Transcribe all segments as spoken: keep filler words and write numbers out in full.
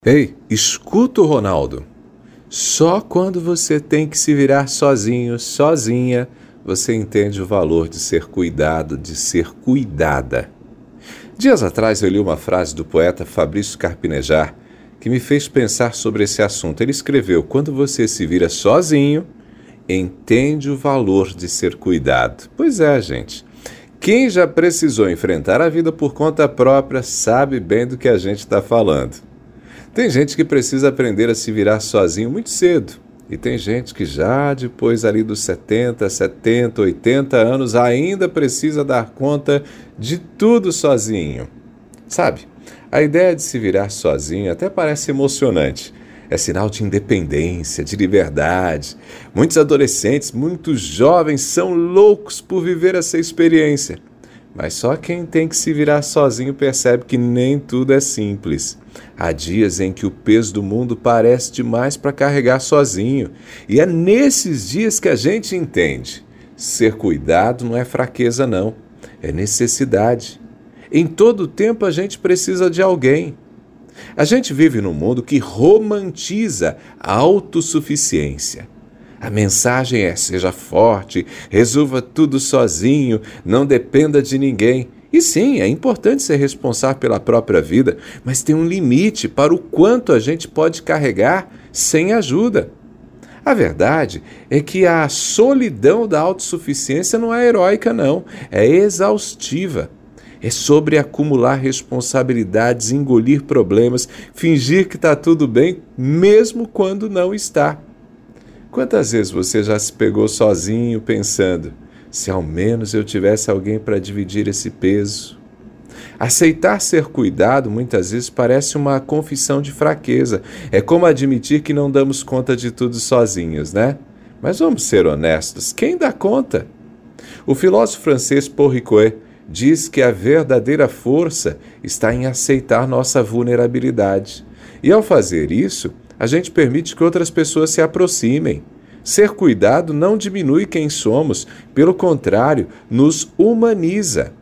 Ei, escuta o Ronaldo. Só quando você tem que se virar sozinho, sozinha, você entende o valor de ser cuidado, de ser cuidada. Dias atrás eu li uma frase do poeta Fabrício Carpinejar que me fez pensar sobre esse assunto. Ele escreveu: quando você se vira sozinho, entende o valor de ser cuidado. Pois é, gente. Quem já precisou enfrentar a vida por conta própria sabe bem do que a gente está falando. Tem gente que precisa aprender a se virar sozinho muito cedo. E tem gente que já depois ali dos setenta, setenta, oitenta anos ainda precisa dar conta de tudo sozinho. Sabe, a ideia de se virar sozinho até parece emocionante. É sinal de independência, de liberdade. Muitos adolescentes, muitos jovens são loucos por viver essa experiência. Mas só quem tem que se virar sozinho percebe que nem tudo é simples. Há dias em que o peso do mundo parece demais para carregar sozinho. E é nesses dias que a gente entende. Ser cuidado não é fraqueza, não. É necessidade. Em todo tempo a gente precisa de alguém. A gente vive num mundo que romantiza a autossuficiência. A mensagem é: seja forte, resolva tudo sozinho, não dependa de ninguém. E sim, é importante ser responsável pela própria vida, mas tem um limite para o quanto a gente pode carregar sem ajuda. A verdade é que a solidão da autossuficiência não é heróica, não, é exaustiva. É sobre acumular responsabilidades, engolir problemas, fingir que está tudo bem, mesmo quando não está. Quantas vezes você já se pegou sozinho pensando: se ao menos eu tivesse alguém para dividir esse peso? Aceitar ser cuidado muitas vezes parece uma confissão de fraqueza. É como admitir que não damos conta de tudo sozinhos, né? Mas vamos ser honestos, quem dá conta? O filósofo francês Paul Ricoeur diz que a verdadeira força está em aceitar nossa vulnerabilidade. E ao fazer isso, a gente permite que outras pessoas se aproximem. Ser cuidado não diminui quem somos, pelo contrário, nos humaniza.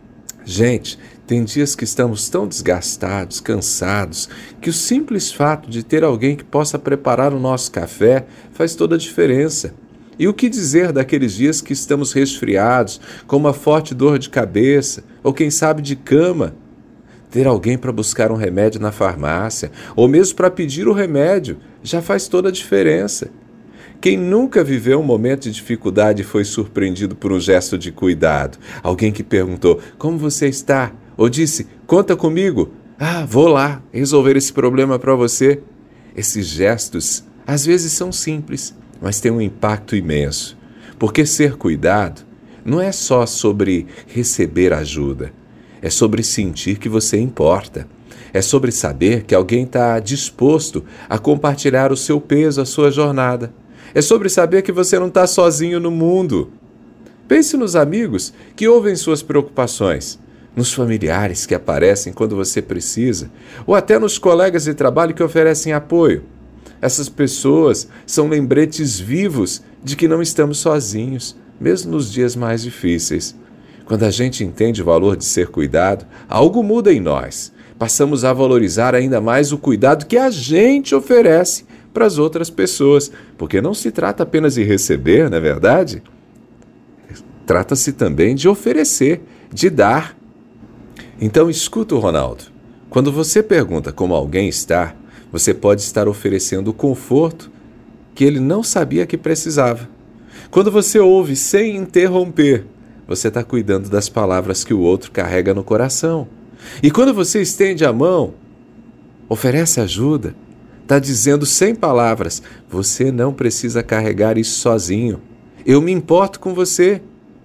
Gente, tem dias que estamos tão desgastados, cansados, que o simples fato de ter alguém que possa preparar o nosso café faz toda a diferença. E o que dizer daqueles dias que estamos resfriados, com uma forte dor de cabeça, ou quem sabe de cama? Ter alguém para buscar um remédio na farmácia, ou mesmo para pedir o remédio, já faz toda a diferença. Quem nunca viveu um momento de dificuldade e foi surpreendido por um gesto de cuidado? Alguém que perguntou: como você está? Ou disse: conta comigo. Ah, vou lá resolver esse problema para você. Esses gestos, às vezes, são simples, mas têm um impacto imenso. Porque ser cuidado não é só sobre receber ajuda. É sobre sentir que você importa. É sobre saber que alguém está disposto a compartilhar o seu peso, a sua jornada. É sobre saber que você não está sozinho no mundo. Pense nos amigos que ouvem suas preocupações, nos familiares que aparecem quando você precisa, ou até nos colegas de trabalho que oferecem apoio. Essas pessoas são lembretes vivos de que não estamos sozinhos, mesmo nos dias mais difíceis. Quando a gente entende o valor de ser cuidado, algo muda em nós. Passamos a valorizar ainda mais o cuidado que a gente oferece para as outras pessoas, porque não se trata apenas de receber, não é verdade? Trata-se também de oferecer, de dar. Então escuta o Ronaldo. Quando você pergunta como alguém está, você pode estar oferecendo o conforto que ele não sabia que precisava. Quando você ouve sem interromper, você está cuidando das palavras que o outro carrega no coração. E quando você estende a mão, oferece ajuda, está dizendo sem palavras: você não precisa carregar isso sozinho. Eu me importo com você.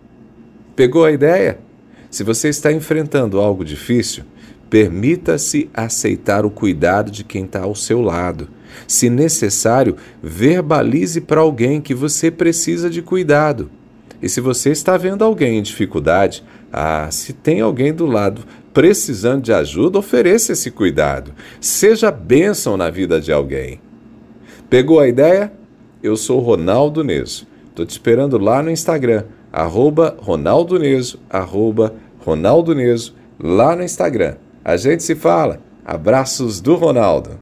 Pegou a ideia? Se você está enfrentando algo difícil, permita-se aceitar o cuidado de quem está ao seu lado. Se necessário, verbalize para alguém que você precisa de cuidado. E se você está vendo alguém em dificuldade, ah, se tem alguém do lado precisando de ajuda, ofereça esse cuidado. Seja bênção na vida de alguém. Pegou a ideia? Eu sou Ronaldo Neso. Estou te esperando lá no Instagram, arroba Ronaldo Neso, arroba Ronaldo Neso, lá no Instagram. A gente se fala. Abraços do Ronaldo.